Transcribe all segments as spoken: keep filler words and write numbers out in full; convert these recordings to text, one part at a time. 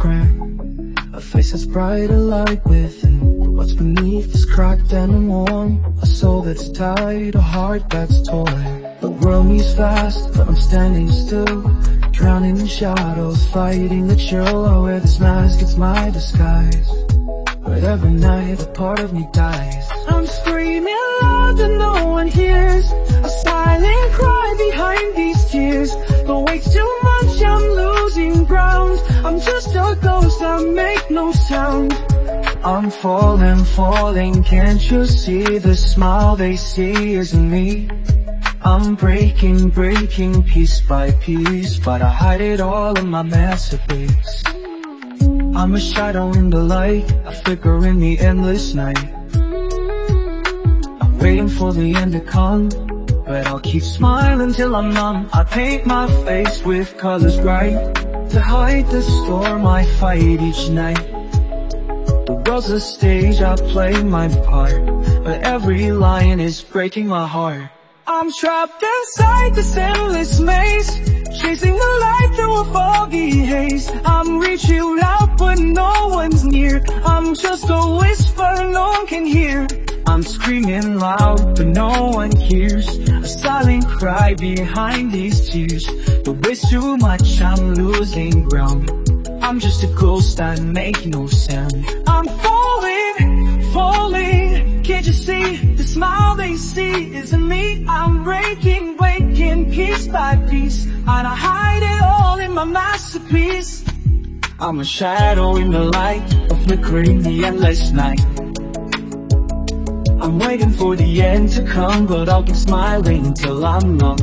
crack, a face that's bright alight within. What's beneath is cracked and warm, a soul that's tired, a heart that's torn. The world moves fast, but I'm standing still, drowning in shadows, fighting the chill. I wear this mask, it's my disguise, but every night a part of me dies. I'm screaming loud that no one hears, a silent cry behind these tears. The weight's too much, I'm losing ground, I'm just a ghost, I make no sound. I'm falling, falling, can't you see the smile they see isn't me? I'm breaking, breaking piece by piece, but I hide it all in my masterpiece. I'm a shadow in the light, a flicker in the endless night. I'm waiting for the end to come, but I'll keep smiling till I'm numb. I paint my face with colors bright, to hide the storm I fight each night. The world's a stage, I play my part, but every line is breaking my heart. I'm trapped inside this endless maze, chasing the light through a foggy haze. I'm reaching out but no one's near, I'm just a whisper no one can hear. I'm screaming loud but no one hears, a silent cry behind these tears. The weight's too much, I'm losing ground, I'm just a ghost, I make no sound. I'm falling, falling, can't you see? The smile they see isn't me. I'm breaking, breaking piece by piece, and I hide it all in my masterpiece. I'm a shadow in the light, a flicker in the endless night. I'm waiting for the end to come, but I'll keep smiling till I'm numb.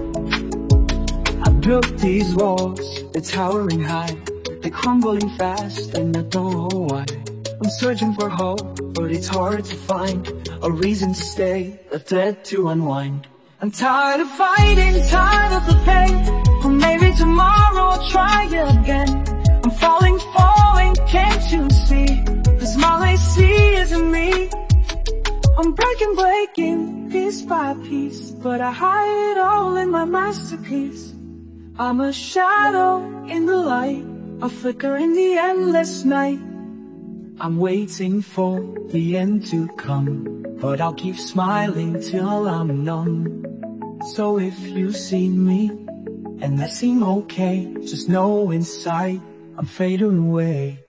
I built these walls, they're towering high, they're crumbling fast and I don't know why. I'm searching for hope, but it's hard to find a reason to stay, a thread to unwind. I'm tired of fighting, tired of the pain, or maybe tomorrow I'll try again. I'm falling, falling, can't you see? The smile I see isn't me. I'm breaking, breaking, piece by piece, but I hide it all in my masterpiece. I'm a shadow in the light, a flicker in the endless night. I'm waiting for the end to come, but I'll keep smiling till I'm numb. So if you see me, and I seem okay, just know inside I'm fading away.